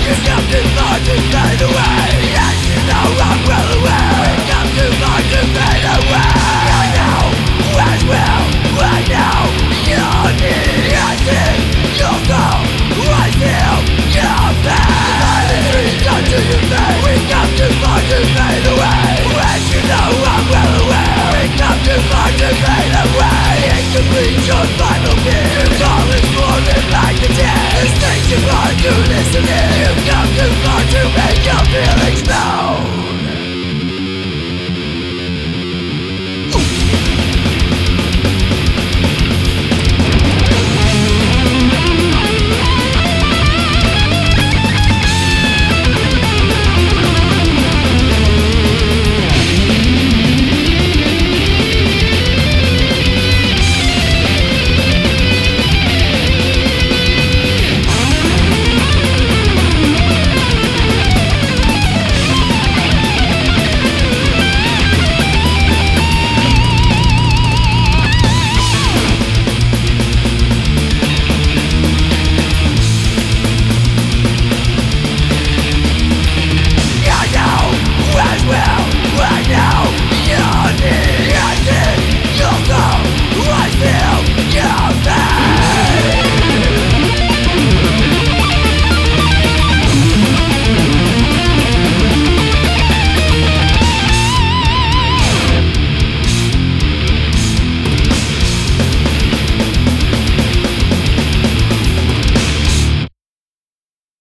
You've come too far to fade away, and you know I'm well aware. We've come too far to fade away. I know as well, I know you're me. I see your soul, I feel your pain. The violence we've done to your face. We've come too far to fade away, and you know I'm well aware. We've come too far to fade away. Incomplete your final kill. Your call is forming like a dead. This thing's too far to listen in. You've come too far to make your feelings known.